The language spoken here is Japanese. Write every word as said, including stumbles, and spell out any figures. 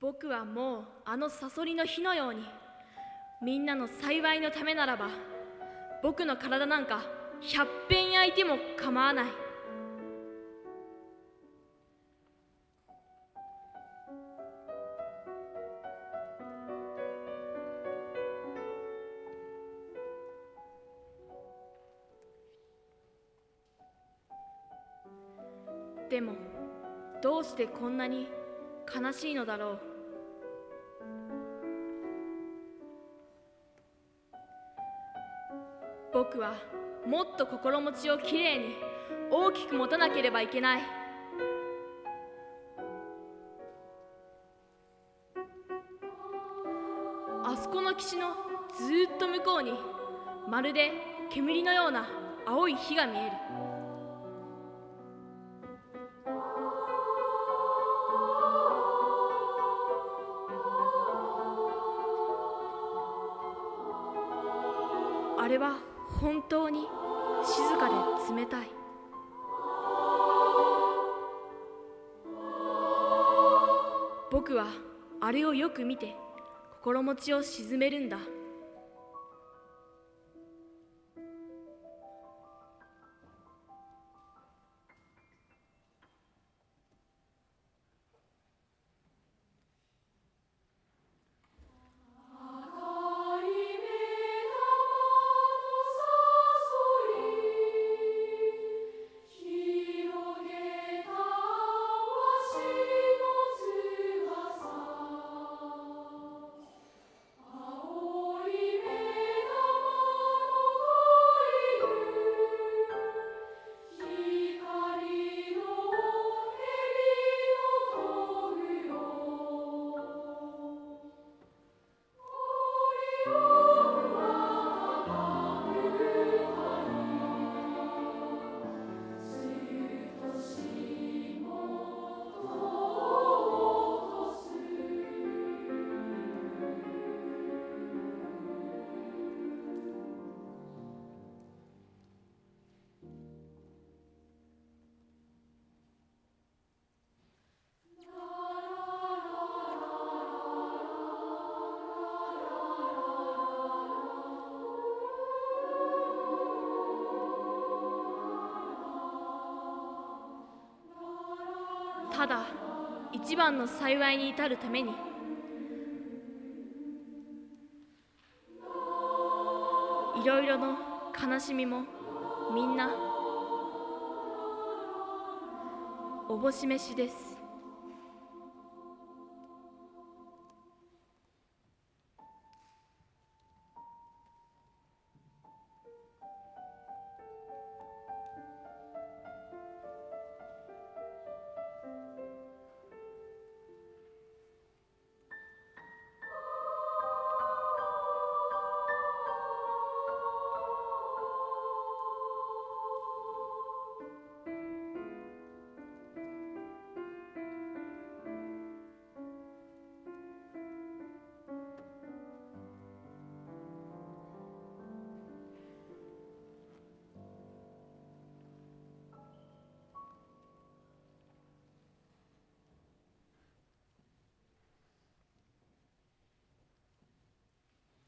僕はもうあのサソリの火のように、みんなの幸いのためならば、僕の体なんか百遍焼いても構わない。でもどうしてこんなに悲しいのだろう。僕はもっと心持ちをきれいに大きく持たなければいけない。あそこの岸のずーっと向こうにまるで煙のような青い火が見える。あれは本当に静かで冷たい。僕はあれをよく見て心持ちを鎮めるんだ。ただ一番の幸いに至るために、いろいろの悲しみもみんなおぼしめしです。